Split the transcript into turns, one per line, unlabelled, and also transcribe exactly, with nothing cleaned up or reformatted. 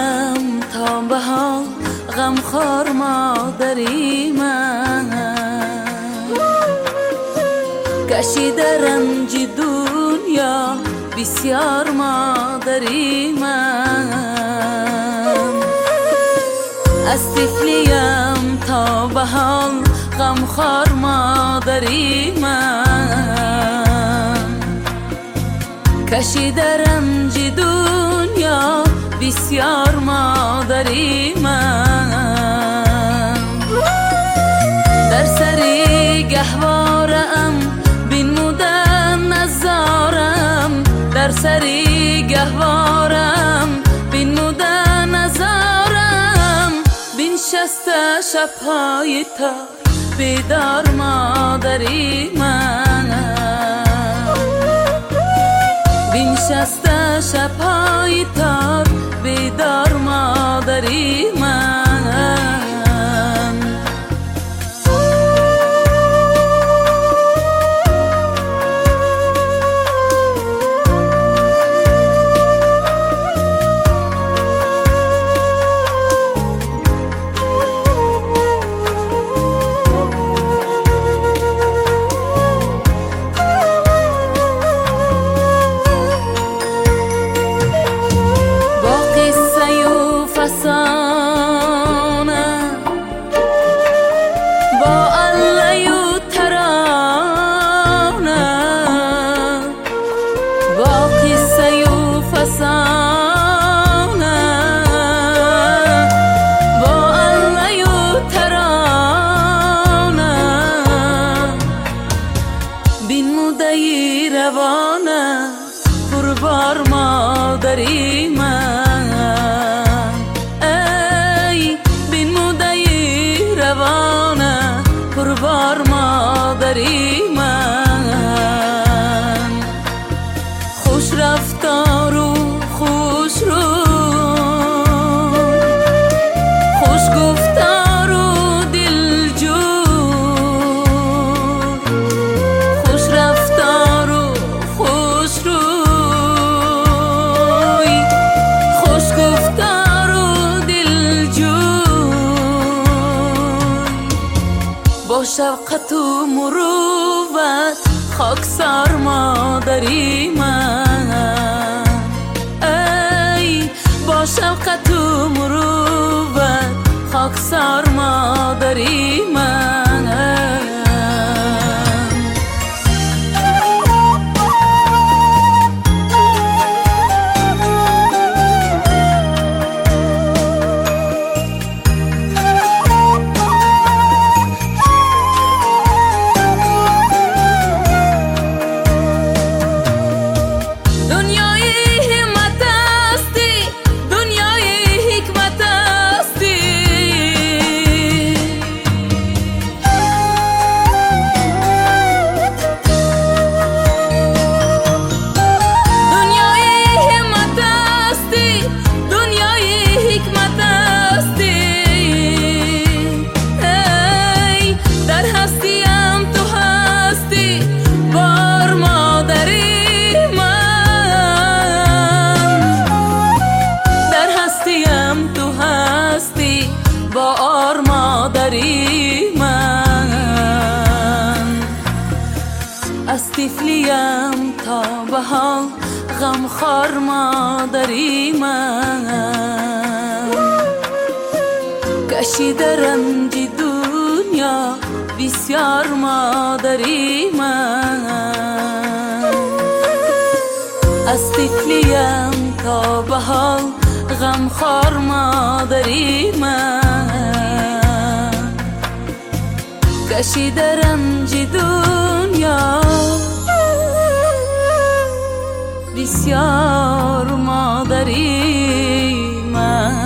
کشیدم تا به حال غمخوار مادری من، کشیده رنج دنیا بسیار مادری من. از طفلیم تا به حال غمخوار مادری من، کشیده رنج دنیا بسیار مادری من. در سری گهوارم بینمودن نزارم، در سری گهوارم بینمودن نزارم، بینشسته شبهای تا بیدار مادری من، بینشسته شبهای تار بیدار مادری من. روانه پربار مادری من، ای بین مدعی روانه پربار مادری من. خوش رفتار و خوش رو، خوش گفتار و دلجو، خوش رفتار و خوش روی، خوش گفتار و دلجو، با شفقت و مروت خاکسار مادری من، ای با شفقت و مروت خاکسار مادری من. از طفلیم تا به حال غمخوار مادری من، کشیده رنج دنیا بسیار مادری من. از طفلیم تا به حال غمخوار مادری من، کشیده رنج دنیا بسیار مادری من.